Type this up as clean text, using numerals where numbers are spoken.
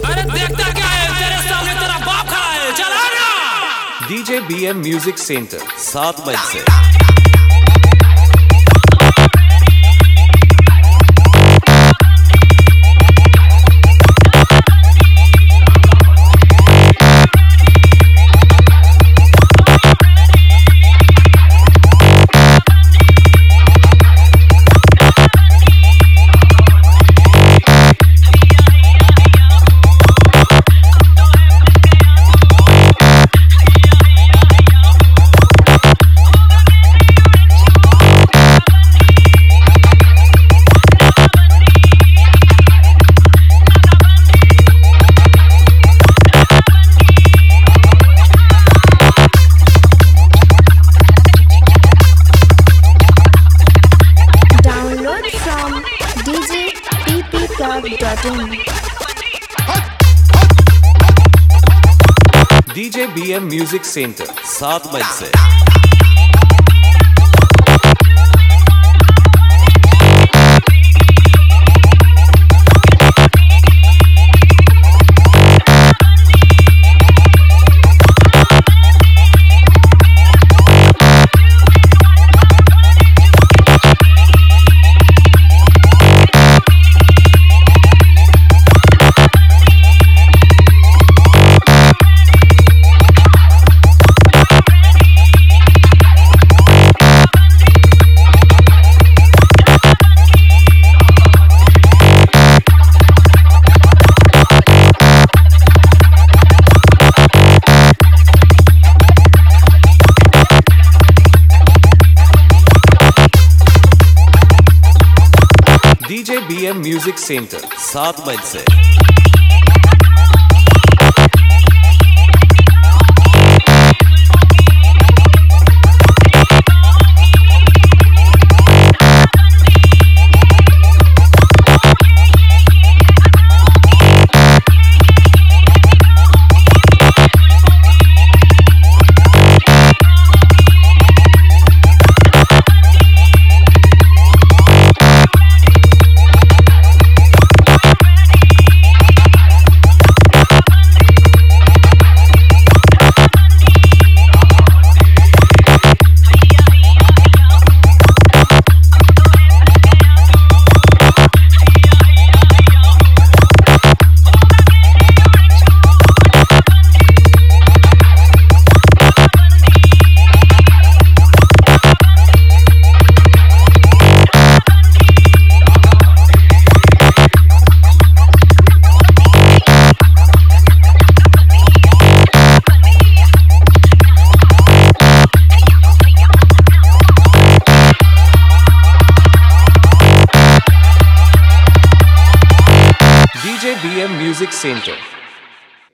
अरे देखता क्या है, तेरे सामने तेरा बाप खड़ा है, चला ना। डीजे BM म्यूजिक सेंटर 7 मई से। डीजे BM म्यूजिक सेंटर 7 मई से। डीजे BM म्यूजिक सेंटर 7 मई से। DJ BM music centre